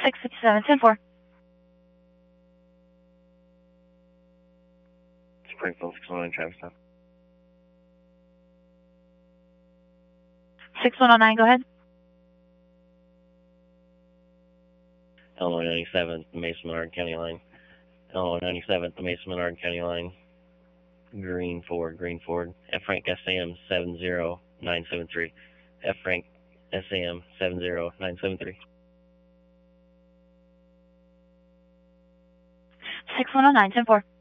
657-10-4. Springfield 619 traffic stop. 6109, go ahead. Illinois 97th, Mesa Menard County line. Illinois 97th, Mesa Menard County line. Green Ford. F Frank SAM 70973. F Frank SAM 70973. 6109, 10-4.